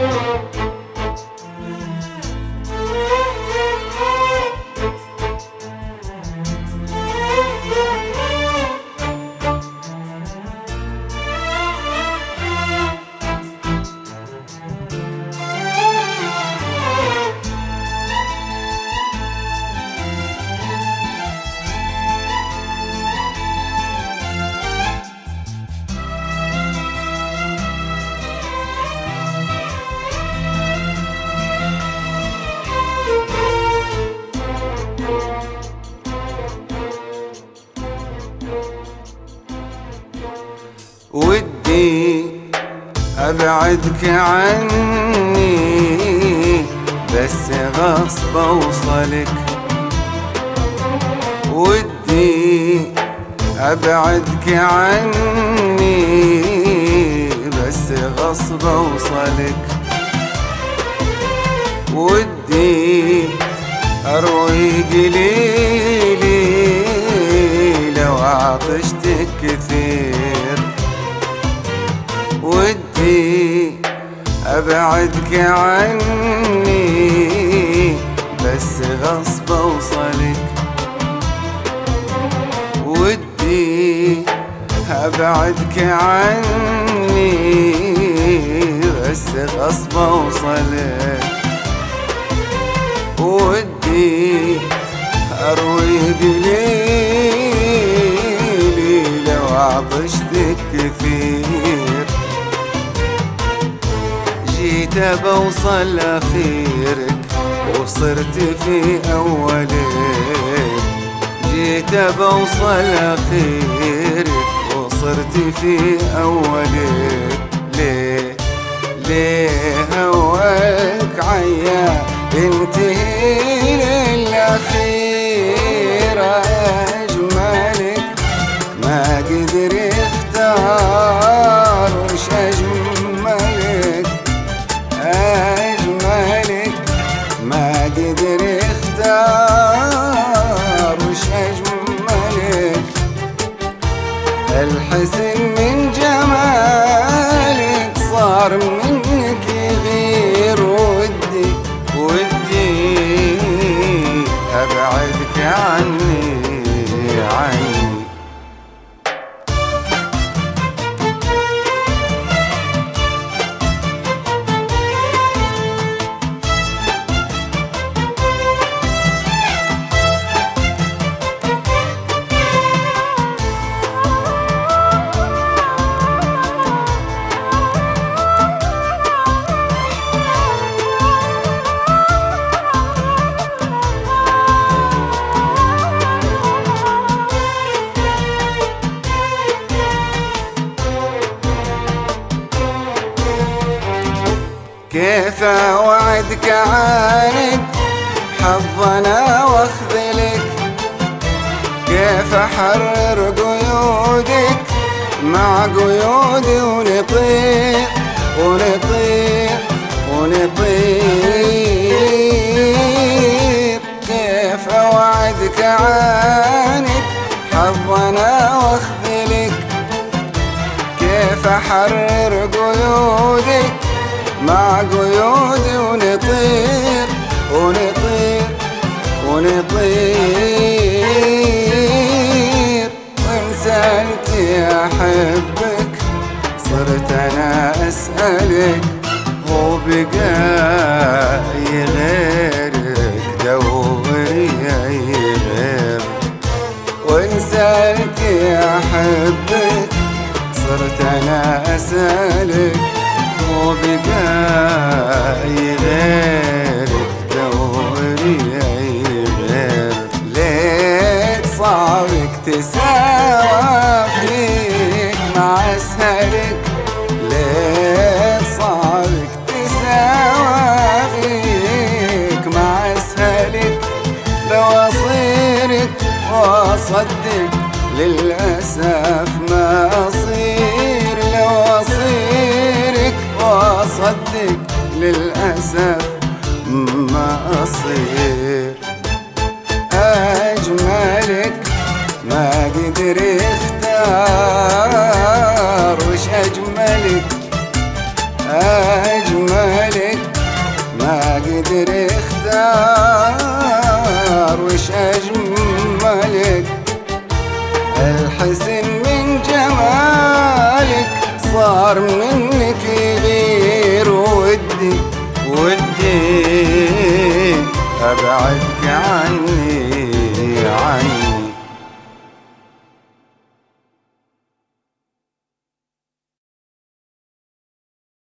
ودي أبعدك عني بس غصب أوصلك. ودي أبعدك عني بس غصب أوصلك. ودي أروي قليلي لو عطشتك كثير. ودي أبعدك عني بس غصب أوصلك. ودي أبعدك عني بس غصب أوصلك. ودي أروي قليلي لو عطشتك كثير. جيت بوصل أخيرك وصرت في أولك. جيت بوصل أخيرك وصرت في أولك. ليه هواك عيا انتهي للأخير. أجملك ما قدر يختار وش أجملك. أجملك ما قدر يختار وش أجملك. الحسن من جمالك صار منك يغير. ودي أبعدك عني. كيف أوعدك عنك حظ أنا واخذلك. كيف أحرر قيودك مع قيودي ونطير ونطير ونطير. كيف أوعدك عنك حظ أنا واخذلك. كيف أحرر قيودك مع قيودي ونطير ونطير ونطير. وإن سألتي أحبك صرت أنا أسألك. هو بقى غيرك دوري غير. وإن سألتي أحبك صرت أنا أسألك. وبقاي غيرك دوري غير. ليك صعبك تساوى فيك مع أسهلك. ليك صعبك تساوى فيك مع أسهلك. لو أصيرك وأصدق للأسف ما أصير. لو أصيرك وأصدق للأسف ما أصير. أجملك ما قدر يختار وش أجملك. أجملك أجملك، الحسن من جمالك صار منك يغير ودي أبعدك عني